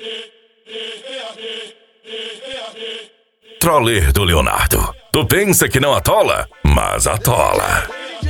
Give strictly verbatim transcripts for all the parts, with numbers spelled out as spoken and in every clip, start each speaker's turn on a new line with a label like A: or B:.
A: Troller do Leonardo. Tu pensa que não atola, mas atola.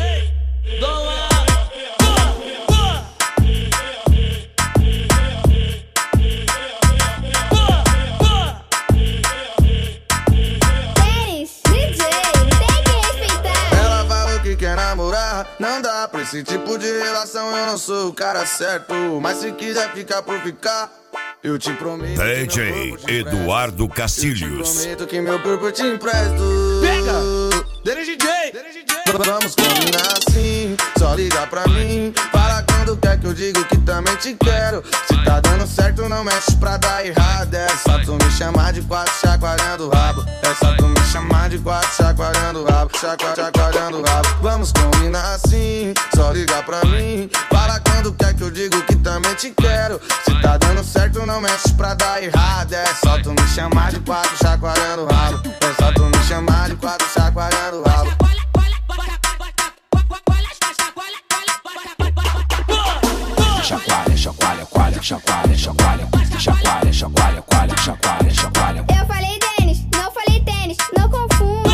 B: Quer namorar, não dá pra esse tipo de relação. Eu não sou o cara certo, mas se quiser ficar por ficar, eu te prometo.
A: D J Eduardo Cacilhos.
B: Eu te prometo que meu corpo eu te empresto.
C: Pega! Dele D J!
B: Vamos combinar assim, só liga pra mim. Fala quando quer que eu digo que também te quero. Se tá dando certo não mexe pra dar errado. É só tu me chamar de quatro chacoalhando o rabo. É só tu me chamar de quatro chacoalhando o rabo. Chacoalhando, chacoalhando o rabo. Vamos combinar assim, só liga pra mim. Fala quando quer que eu digo que também te quero. Se tá dando certo não mexe pra dar errado. É só tu me chamar de quatro chacoalhando o rabo. É só tu me chamar de quatro chacoalhando o rabo.
C: Chacoalha, chacoalha, coalha, chacoalha, chacoalha, chacoalha, chacoalha, coalha, chacoalha, chacoalha.
D: Eu falei tênis, não falei tênis, não confunda.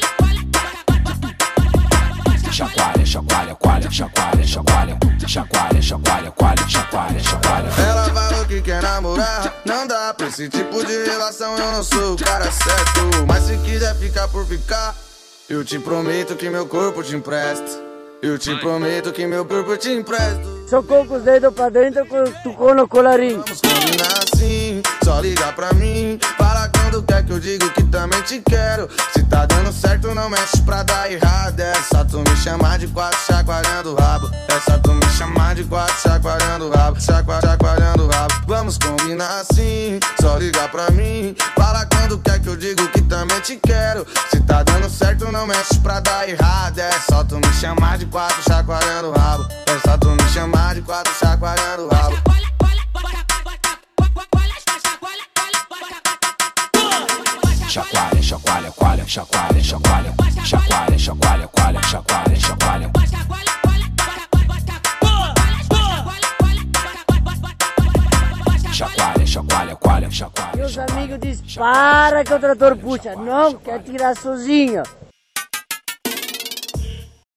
C: Chacoalha, chacoalha, coalha, chacoalha, chacoalha, chacoalha, chacoalha, coalha, chacoalha, chacoalha.
B: Ela falou que quer namorar, não dá pra esse tipo de relação. Eu não sou o cara certo, mas se quiser ficar por ficar, eu te prometo que meu corpo te empresto. Eu te prometo que meu corpo eu te empresto.
E: Socou com os dedos pra dentro, tocou no colarinho.
B: Vamos combinar assim, só liga pra mim. Fala quando quer que eu digo que também te quero. Se tá dando certo não mexe pra dar errado. É só tu me chamar de quatro chacoalhando o rabo. É só tu me chamar de quatro chacoalhando o rabo. Chacoalhando, chacoalhando o rabo. Vamos combinar assim, só liga pra mim. Fala quando quer que eu digo que também te quero. Se tá dando certo não mexe pra dar errado. É só tu me chamar de quatro chacoalhando o rabo. É só tu me chamar de quatro chacoalhando o rabo.
C: Chacoalha, chacoalha, coalha, chacoalha, chacoalha, chacoalha, chacoalha, coalha, chacoalha, chacoalha. Chacoalha, chacoalha, coalha, chacoalha.
E: Meus amigos dizem, para que o trator puxa. Não, quer tirar sozinho.